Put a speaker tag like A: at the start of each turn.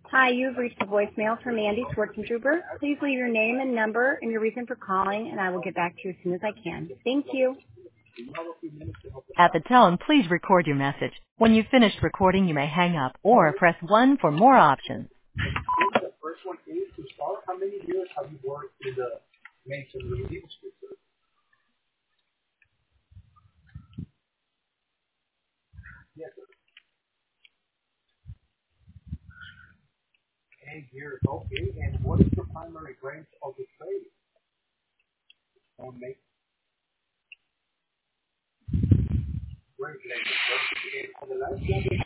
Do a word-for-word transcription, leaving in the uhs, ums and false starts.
A: Hi, you've reached the voicemail from Mandy Schwarzentrooper. Please leave your name and number and your reason for calling, and I will get back to you as soon as I can. Thank you.
B: At the tone, please record your message. When you've finished recording, you may hang up or press one for more options.
C: The first one is to start. How many years have you worked in the masonry industry? Yes, sir. Eight years. Okay. And what is your primary branch of the trade? On make great labor. And for the last job